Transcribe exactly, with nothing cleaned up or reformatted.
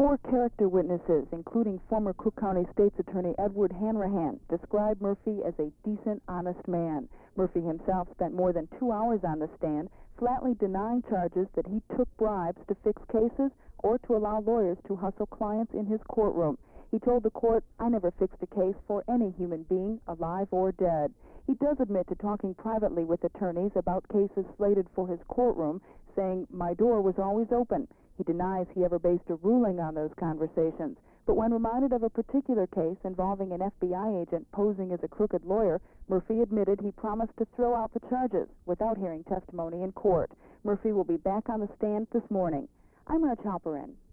Four character witnesses, including former Cook County State's Attorney Edward Hanrahan, described Murphy as a decent, honest man. Murphy himself spent more than two hours on the stand, flatly denying charges that he took bribes to fix cases or to allow lawyers to hustle clients in his courtroom. He told the court, "I never fixed a case for any human being, alive or dead." He does admit to talking privately with attorneys about cases slated for his courtroom, saying, "My door was always open." He denies he ever based a ruling on those conversations. But when reminded of a particular case involving an F B I agent posing as a crooked lawyer, Murphy admitted he promised to throw out the charges without hearing testimony in court. Murphy will be back on the stand this morning. I'm Arch Halperin.